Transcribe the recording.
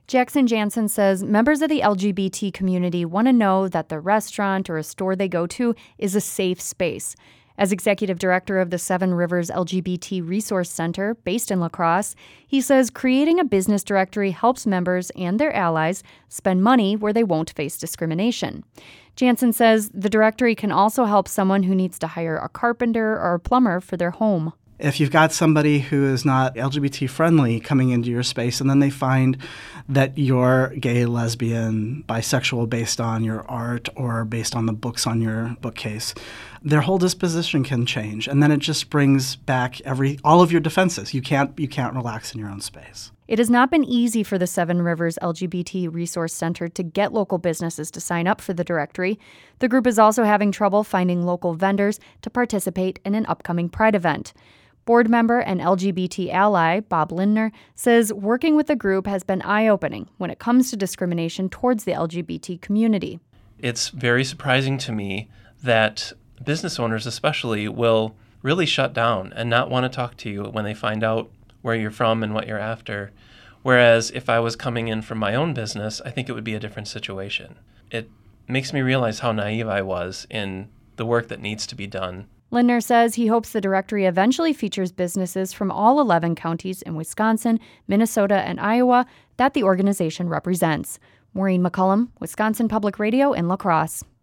Jackson Jansen says members of the LGBT community want to know that the restaurant or a store they go to is a safe space. As executive director of the Seven Rivers LGBT Resource Center, based in La Crosse, he says creating a business directory helps members and their allies spend money where they won't face discrimination. Jansen says the directory can also help someone who needs to hire a carpenter or a plumber for their home. If you've got somebody who is not LGBT friendly coming into your space and then they find that you're gay, lesbian, bisexual based on your art or based on the books on your bookcase, their whole disposition can change. And then it just brings back all of your defenses. You can't relax in your own space. It has not been easy for the Seven Rivers LGBT Resource Center to get local businesses to sign up for the directory. The group is also having trouble finding local vendors to participate in an upcoming Pride event. Board member and LGBT ally Bob Lindner says working with the group has been eye-opening when it comes to discrimination towards the LGBT community. It's very surprising to me that business owners especially will really shut down and not want to talk to you when they find out where you're from and what you're after. Whereas if I was coming in from my own business, I think it would be a different situation. It makes me realize how naive I was in the work that needs to be done. Lindner says he hopes the directory eventually features businesses from all 11 counties in Wisconsin, Minnesota, and Iowa that the organization represents. Maureen McCullum, Wisconsin Public Radio in La Crosse.